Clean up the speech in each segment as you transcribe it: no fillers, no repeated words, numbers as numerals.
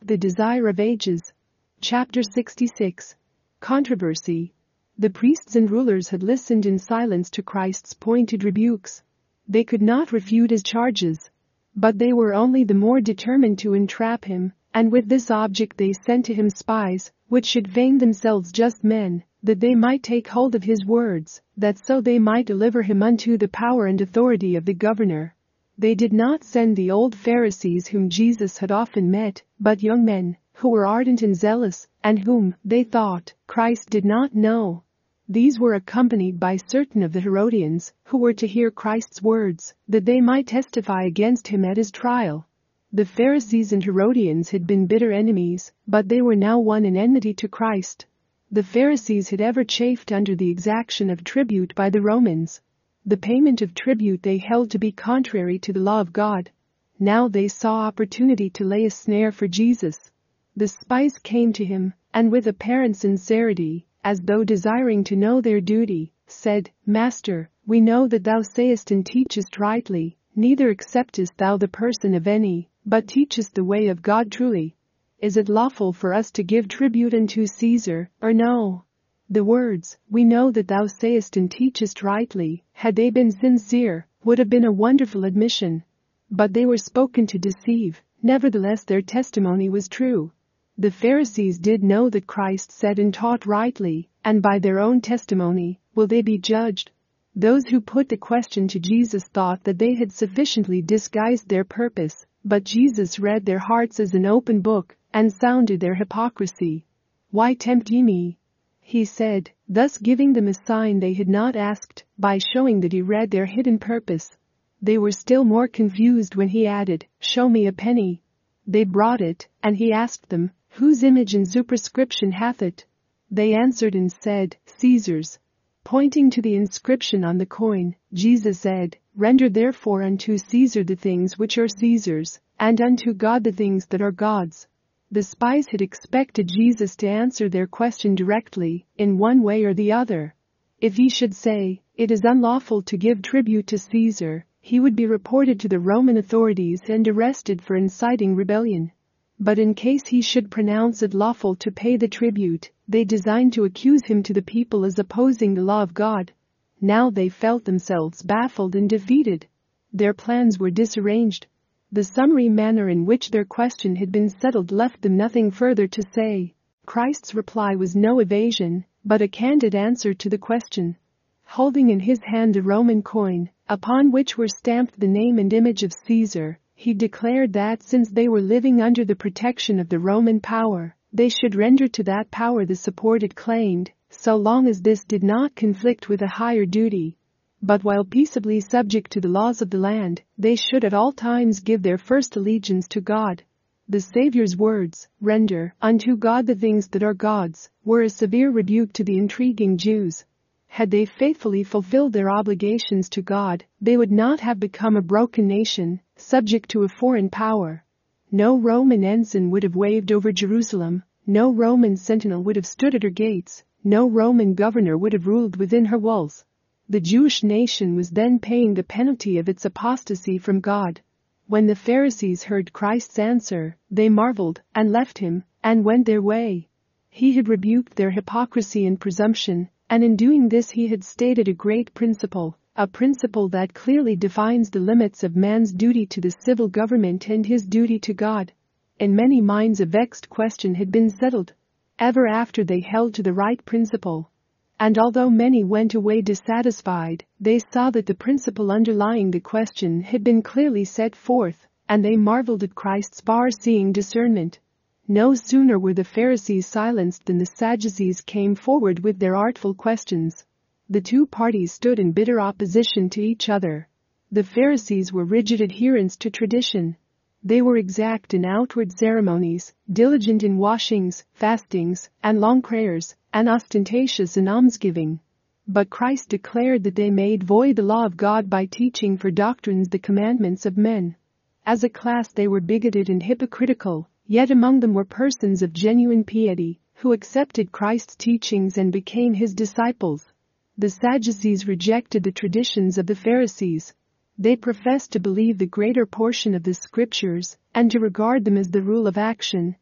The Desire of Ages. Chapter 66. Controversy. The priests and rulers had listened in silence to Christ's pointed rebukes. They could not refute his charges. But they were only the more determined to entrap him, and with this object they sent to him spies, which should feign themselves just men, that they might take hold of his words, that so they might deliver him unto the power and authority of the governor. They did not send the old Pharisees whom Jesus had often met, but young men, who were ardent and zealous, and whom, they thought, Christ did not know. These were accompanied by certain of the Herodians, who were to hear Christ's words, that they might testify against him at his trial. The Pharisees and Herodians had been bitter enemies, but they were now one in enmity to Christ. The Pharisees had ever chafed under the exaction of tribute by the Romans. The payment of tribute they held to be contrary to the law of God. Now they saw opportunity to lay a snare for Jesus. The spies came to him, and with apparent sincerity, as though desiring to know their duty, said, Master, we know that thou sayest and teachest rightly, neither acceptest thou the person of any, but teachest the way of God truly. Is it lawful for us to give tribute unto Caesar, or no? The words, we know that thou sayest and teachest rightly, had they been sincere, would have been a wonderful admission. But they were spoken to deceive, nevertheless their testimony was true. The Pharisees did know that Christ said and taught rightly, and by their own testimony will they be judged. Those who put the question to Jesus thought that they had sufficiently disguised their purpose, but Jesus read their hearts as an open book, and sounded their hypocrisy. Why tempt ye me? He said, thus giving them a sign they had not asked, by showing that he read their hidden purpose. They were still more confused when he added, Show me a penny. They brought it, and he asked them, Whose image and superscription hath it? They answered and said, Caesar's. Pointing to the inscription on the coin, Jesus said, Render therefore unto Caesar the things which are Caesar's, and unto God the things that are God's. The spies had expected Jesus to answer their question directly, in one way or the other. If he should say, It is unlawful to give tribute to Caesar, he would be reported to the Roman authorities and arrested for inciting rebellion. But in case he should pronounce it lawful to pay the tribute, they designed to accuse him to the people as opposing the law of God. Now they felt themselves baffled and defeated. Their plans were disarranged. The summary manner in which their question had been settled left them nothing further to say. Christ's reply was no evasion, but a candid answer to the question. Holding in his hand a Roman coin, upon which were stamped the name and image of Caesar, he declared that since they were living under the protection of the Roman power, they should render to that power the support it claimed, so long as this did not conflict with a higher duty. But while peaceably subject to the laws of the land, they should at all times give their first allegiance to God. The Savior's words, Render unto God the things that are God's, were a severe rebuke to the intriguing Jews. Had they faithfully fulfilled their obligations to God, they would not have become a broken nation, subject to a foreign power. No Roman ensign would have waved over Jerusalem, no Roman sentinel would have stood at her gates, no Roman governor would have ruled within her walls. The Jewish nation was then paying the penalty of its apostasy from God. When the Pharisees heard Christ's answer, they marveled, and left him, and went their way. He had rebuked their hypocrisy and presumption, and in doing this he had stated a great principle, a principle that clearly defines the limits of man's duty to the civil government and his duty to God. In many minds a vexed question had been settled. Ever after they held to the right principle. And although many went away dissatisfied, they saw that the principle underlying the question had been clearly set forth, and they marveled at Christ's far-seeing discernment. No sooner were the Pharisees silenced than the Sadducees came forward with their artful questions. The two parties stood in bitter opposition to each other. The Pharisees were rigid adherents to tradition. They were exact in outward ceremonies, diligent in washings, fastings, and long prayers, and ostentatious in almsgiving. But Christ declared that they made void the law of God by teaching for doctrines the commandments of men. As a class they were bigoted and hypocritical, yet among them were persons of genuine piety, who accepted Christ's teachings and became his disciples. The Sadducees rejected the traditions of the Pharisees. They professed to believe the greater portion of the scriptures, and to regard them as the rule of action,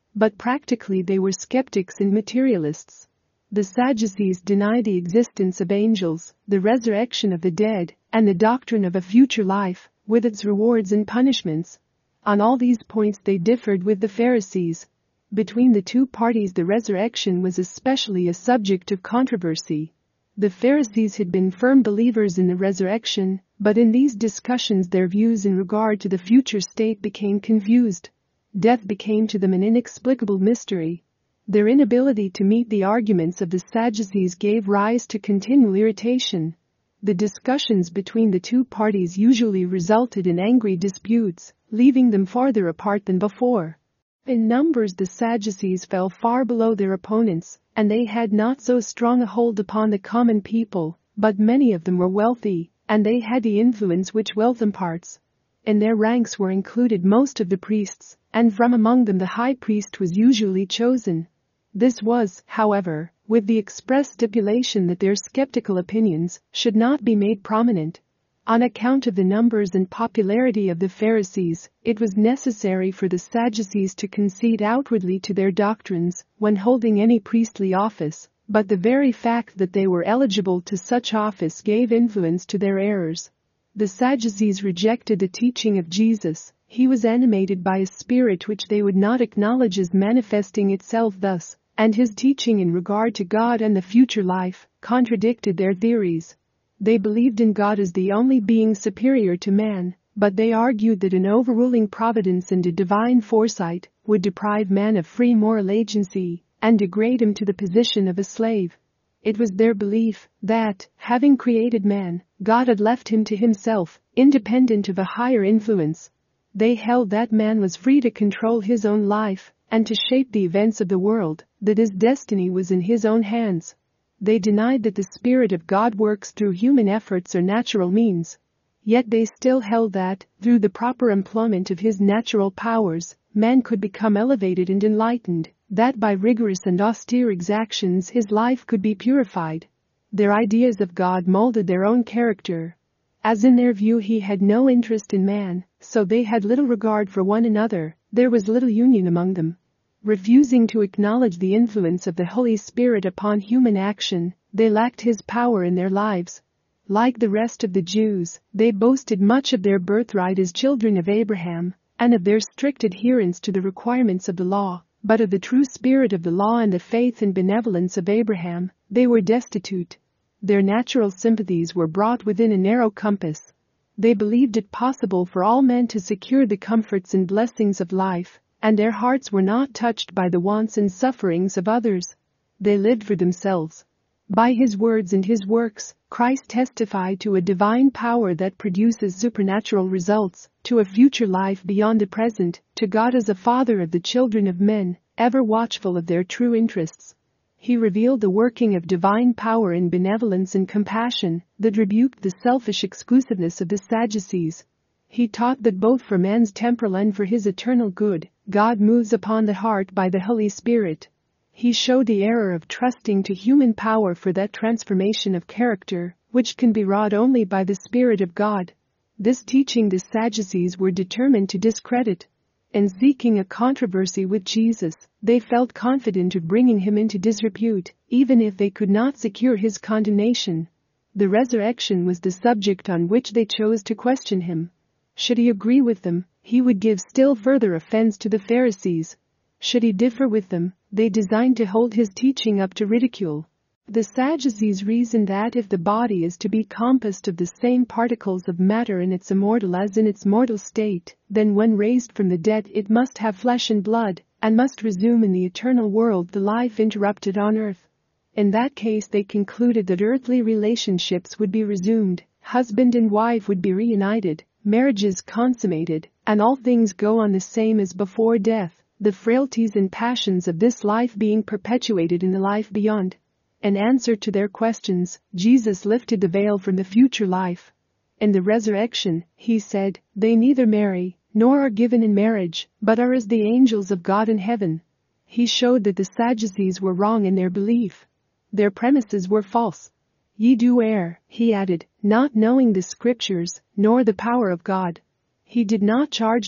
but practically they were skeptics and materialists. The Sadducees denied the existence of angels, the resurrection of the dead, and the doctrine of a future life, with its rewards and punishments. On all these points they differed with the Pharisees. Between the two parties the resurrection was especially a subject of controversy. The Pharisees had been firm believers in the resurrection, but in these discussions their views in regard to the future state became confused. Death became to them an inexplicable mystery. Their inability to meet the arguments of the Sadducees gave rise to continual irritation. The discussions between the two parties usually resulted in angry disputes, leaving them farther apart than before. In numbers the Sadducees fell far below their opponents, and they had not so strong a hold upon the common people, but many of them were wealthy, and they had the influence which wealth imparts. In their ranks were included most of the priests, and from among them the high priest was usually chosen. This was, however, with the express stipulation that their skeptical opinions should not be made prominent. On account of the numbers and popularity of the Pharisees, it was necessary for the Sadducees to concede outwardly to their doctrines when holding any priestly office, but the very fact that they were eligible to such office gave influence to their errors. The Sadducees rejected the teaching of Jesus. He was animated by a spirit which they would not acknowledge as manifesting itself thus, and his teaching in regard to God and the future life contradicted their theories. They believed in God as the only being superior to man, but they argued that an overruling providence and a divine foresight would deprive man of free moral agency and degrade him to the position of a slave. It was their belief that, having created man, God had left him to himself, independent of a higher influence. They held that man was free to control his own life and to shape the events of the world, that his destiny was in his own hands. They denied that the Spirit of God works through human efforts or natural means. Yet they still held that, through the proper employment of his natural powers, man could become elevated and enlightened, that by rigorous and austere exactions his life could be purified. Their ideas of God molded their own character. As in their view he had no interest in man, so they had little regard for one another, there was little union among them. Refusing to acknowledge the influence of the Holy Spirit upon human action, they lacked his power in their lives. Like the rest of the Jews, they boasted much of their birthright as children of Abraham, and of their strict adherence to the requirements of the law, but of the true spirit of the law and the faith and benevolence of Abraham, they were destitute. Their natural sympathies were brought within a narrow compass. They believed it possible for all men to secure the comforts and blessings of life, and their hearts were not touched by the wants and sufferings of others. They lived for themselves. By his words and his works, Christ testified to a divine power that produces supernatural results, to a future life beyond the present, to God as a father of the children of men, ever watchful of their true interests. He revealed the working of divine power in benevolence and compassion that rebuked the selfish exclusiveness of the Sadducees. He taught that both for man's temporal and for his eternal good, God moves upon the heart by the Holy Spirit. He showed the error of trusting to human power for that transformation of character, which can be wrought only by the Spirit of God. This teaching the Sadducees were determined to discredit. In seeking a controversy with Jesus, they felt confident of bringing him into disrepute, even if they could not secure his condemnation. The resurrection was the subject on which they chose to question him. Should he agree with them, he would give still further offense to the Pharisees. Should he differ with them, they designed to hold his teaching up to ridicule. The Sadducees reasoned that if the body is to be composed of the same particles of matter in its immortal as in its mortal state, then when raised from the dead it must have flesh and blood, and must resume in the eternal world the life interrupted on earth. In that case they concluded that earthly relationships would be resumed, husband and wife would be reunited, marriages consummated, and all things go on the same as before death, the frailties and passions of this life being perpetuated in the life beyond. In answer to their questions, Jesus lifted the veil from the future life. In the resurrection, he said, they neither marry, nor are given in marriage, but are as the angels of God in heaven. He showed that the Sadducees were wrong in their belief. Their premises were false. Ye do err, he added, not knowing the Scriptures, nor the power of God. He did not charge them,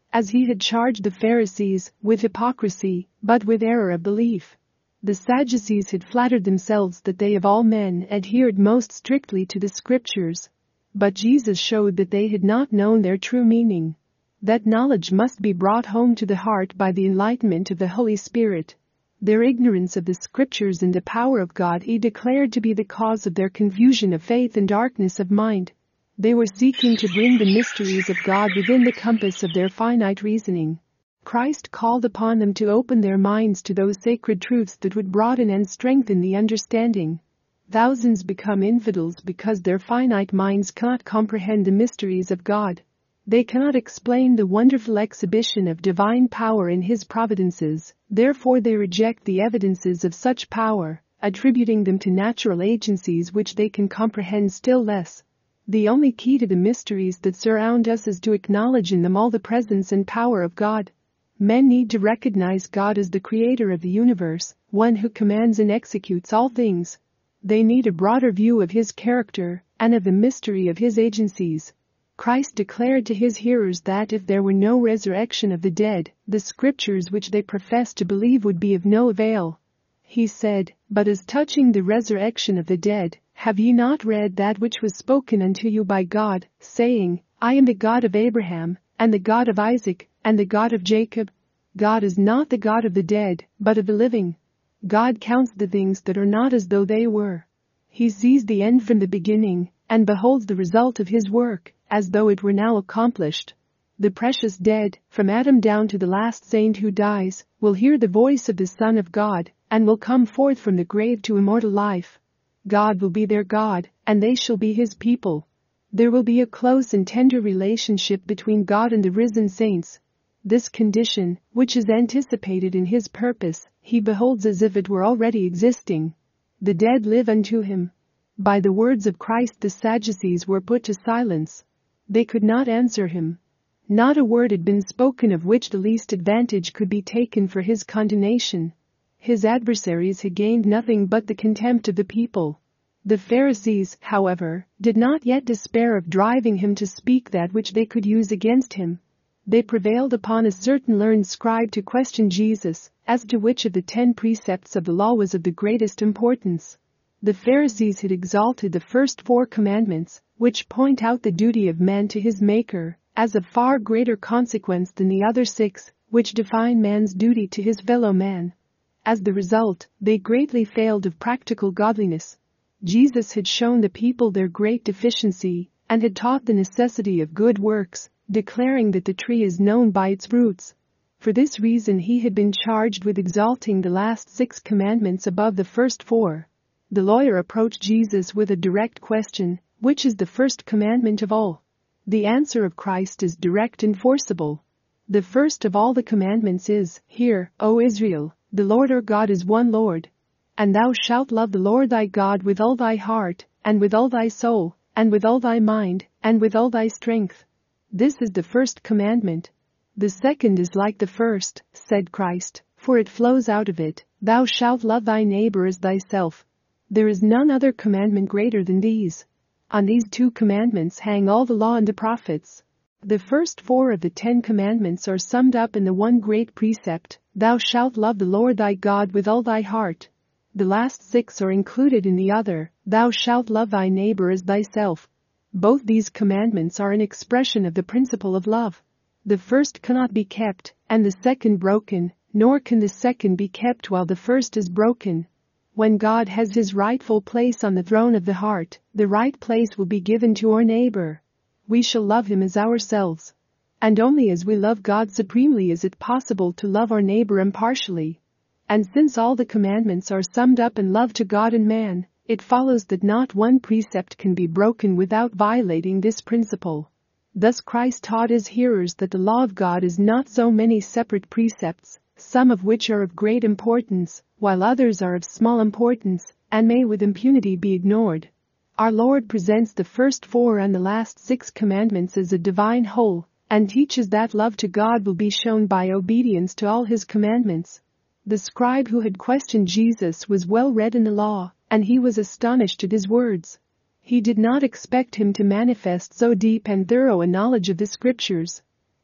as he had charged the Pharisees with hypocrisy, but with error of belief. The Sadducees had flattered themselves that they of all men adhered most strictly to the scriptures. But Jesus showed that they had not known their true meaning. That knowledge must be brought home to the heart by the enlightenment of the Holy Spirit. Their ignorance of the scriptures and the power of God he declared to be the cause of their confusion of faith and darkness of mind. They were seeking to bring the mysteries of God within the compass of their finite reasoning. Christ called upon them to open their minds to those sacred truths that would broaden and strengthen the understanding. Thousands become infidels because their finite minds cannot comprehend the mysteries of God. They cannot explain the wonderful exhibition of divine power in His providences, therefore they reject the evidences of such power, attributing them to natural agencies which they can comprehend still less. The only key to the mysteries that surround us is to acknowledge in them all the presence and power of God. Men need to recognize God as the creator of the universe, one who commands and executes all things. They need a broader view of His character and of the mystery of His agencies. Christ declared to His hearers that if there were no resurrection of the dead, the scriptures which they professed to believe would be of no avail. He said, "But as touching the resurrection of the dead, have ye not read that which was spoken unto you by God, saying, I am the God of Abraham, and the God of Isaac, and the God of Jacob? God is not the God of the dead, but of the living. God counts the things that are not as though they were. He sees the end from the beginning, and beholds the result of His work, as though it were now accomplished. The precious dead, from Adam down to the last saint who dies, will hear the voice of the Son of God, and will come forth from the grave to immortal life. God will be their God, and they shall be His people. There will be a close and tender relationship between God and the risen saints. This condition, which is anticipated in His purpose, He beholds as if it were already existing. The dead live unto Him. By the words of Christ the Sadducees were put to silence. They could not answer Him. Not a word had been spoken of which the least advantage could be taken for His condemnation. His adversaries had gained nothing but the contempt of the people. The Pharisees, however, did not yet despair of driving Him to speak that which they could use against Him. They prevailed upon a certain learned scribe to question Jesus as to which of the 10 precepts of the law was of the greatest importance. The Pharisees had exalted the first 4 commandments, which point out the duty of man to his Maker, as of far greater consequence than the other 6, which define man's duty to his fellow man. As the result, they greatly failed of practical godliness. Jesus had shown the people their great deficiency, and had taught the necessity of good works, declaring that the tree is known by its fruits. For this reason He had been charged with exalting the last 6 commandments above the first 4. The lawyer approached Jesus with a direct question, which is the first commandment of all? The answer of Christ is direct and forcible. The first of all the commandments is, Hear, O Israel, the Lord our God is one Lord. And thou shalt love the Lord thy God with all thy heart, and with all thy soul, and with all thy mind, and with all thy strength. This is the first commandment. The second is like the first, said Christ, for it flows out of it, Thou shalt love thy neighbor as thyself. There is none other commandment greater than these. On these 2 commandments hang all the law and the prophets. The first 4 of the 10 commandments are summed up in the one great precept, Thou shalt love the Lord thy God with all thy heart. The last 6 are included in the other, Thou shalt love thy neighbor as thyself. Both these commandments are an expression of the principle of love. The first cannot be kept, and the second broken, nor can the second be kept while the first is broken. When God has His rightful place on the throne of the heart, the right place will be given to our neighbor. We shall love him as ourselves. And only as we love God supremely is it possible to love our neighbor impartially. And since all the commandments are summed up in love to God and man, it follows that not one precept can be broken without violating this principle. Thus Christ taught His hearers that the law of God is not so many separate precepts, some of which are of great importance, while others are of small importance, and may with impunity be ignored. Our Lord presents the first 4 and the last 6 commandments as a divine whole, and teaches that love to God will be shown by obedience to all His commandments. The scribe who had questioned Jesus was well read in the law, and he was astonished at His words. He did not expect Him to manifest so deep and thorough a knowledge of the Scriptures.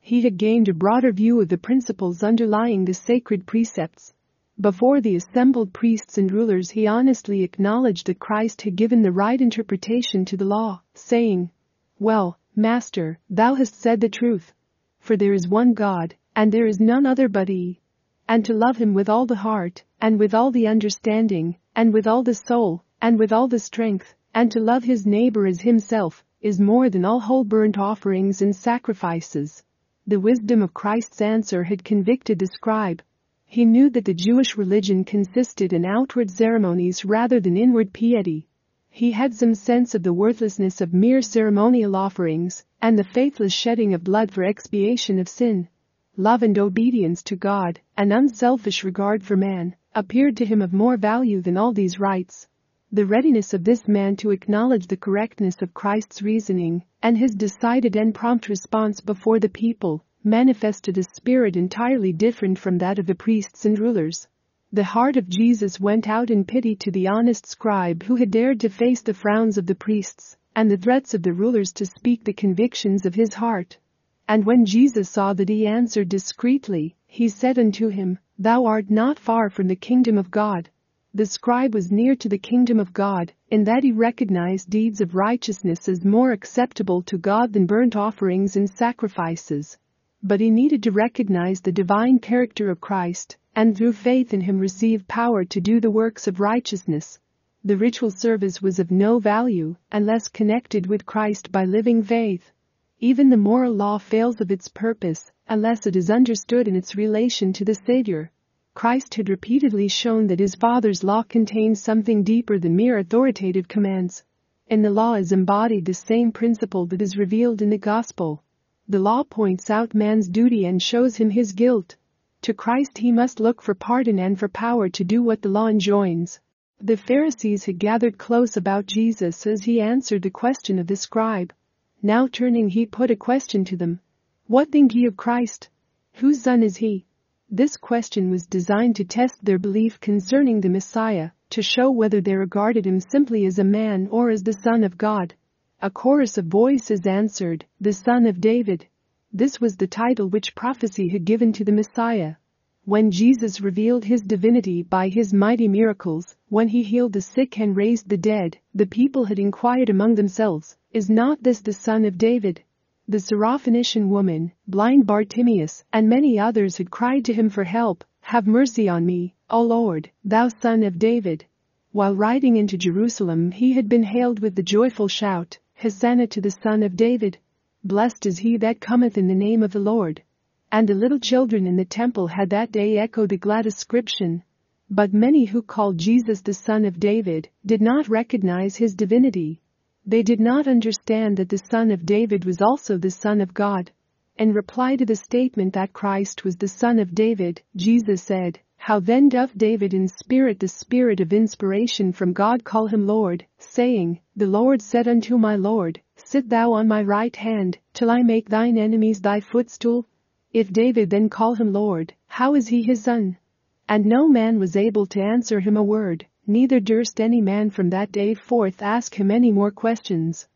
He had gained a broader view of the principles underlying the sacred precepts. Before the assembled priests and rulers, he honestly acknowledged that Christ had given the right interpretation to the law, saying, "Well, Master, thou hast said the truth. For there is one God, and there is none other but He. And to love Him with all the heart, and with all the understanding, and with all the soul, and with all the strength, and to love his neighbor as himself, is more than all whole burnt offerings and sacrifices." The wisdom of Christ's answer had convicted the scribe. He knew that the Jewish religion consisted in outward ceremonies rather than inward piety. He had some sense of the worthlessness of mere ceremonial offerings and the faithless shedding of blood for expiation of sin. Love and obedience to God, an unselfish regard for man, appeared to him of more value than all these rites. The readiness of this man to acknowledge the correctness of Christ's reasoning and his decided and prompt response before the people manifested a spirit entirely different from that of the priests and rulers. The heart of Jesus went out in pity to the honest scribe who had dared to face the frowns of the priests and the threats of the rulers to speak the convictions of his heart. And when Jesus saw that he answered discreetly, he said unto him, "Thou art not far from the kingdom of God." The scribe was near to the kingdom of God, in that he recognized deeds of righteousness as more acceptable to God than burnt offerings and sacrifices. But he needed to recognize the divine character of Christ, and through faith in him receive power to do the works of righteousness. The ritual service was of no value unless connected with Christ by living faith. Even the moral law fails of its purpose unless it is understood in its relation to the Savior. Christ had repeatedly shown that his Father's law contains something deeper than mere authoritative commands. In the law is embodied the same principle that is revealed in the gospel. The law points out man's duty and shows him his guilt. To Christ he must look for pardon and for power to do what the law enjoins. The Pharisees had gathered close about Jesus as he answered the question of the scribe. Now turning, he put a question to them. "What think ye of Christ? Whose son is he?" This question was designed to test their belief concerning the Messiah, to show whether they regarded him simply as a man or as the Son of God. A chorus of voices answered, "The Son of David." This was the title which prophecy had given to the Messiah. When Jesus revealed his divinity by his mighty miracles, when he healed the sick and raised the dead, the people had inquired among themselves, "Is not this the Son of David?" The Syrophoenician woman, blind Bartimaeus, and many others had cried to him for help, "Have mercy on me, O Lord, thou Son of David." While riding into Jerusalem, he had been hailed with the joyful shout, "Hosanna to the Son of David! Blessed is he that cometh in the name of the Lord." And the little children in the temple had that day echoed the glad ascription. But many who called Jesus the Son of David did not recognize his divinity. They did not understand that the Son of David was also the Son of God. In reply to the statement that Christ was the Son of David, Jesus said, "How then doth David in spirit the spirit of inspiration from God call him Lord, saying, The Lord said unto my Lord, Sit thou on my right hand, till I make thine enemies thy footstool? If David then call him Lord, how is he his son?" And no man was able to answer him a word, neither durst any man from that day forth ask him any more questions.